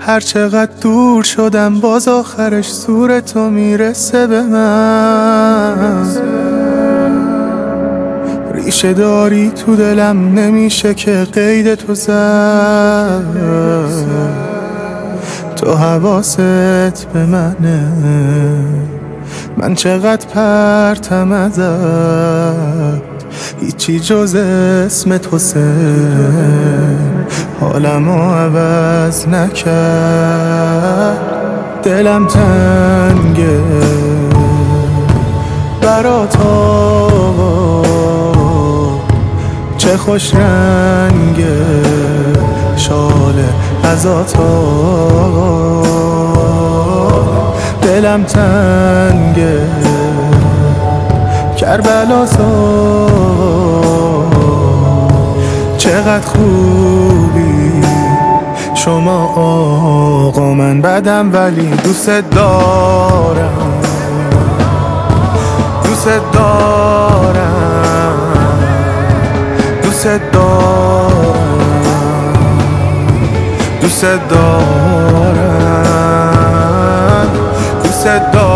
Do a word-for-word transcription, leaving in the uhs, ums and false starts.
هر چقدر دور شدم باز آخرش زور تو میرسه به من. ریشه داری تو دلم نمیشه که قید تو زد. تو حواست به منه، من چقدر پرتم ازت، هیچی جز اسم تو سه حالمو عوض نکرد. دلم تنگه برات آقا، چه خوش رنگه شاله ازات آقا. دلم تنگه کربلا سا، چقدر خوبی شما آقا. من بدم ولی دوست دارم، دوست دارم، دوست دارم، دوست دارم، دوست دارم.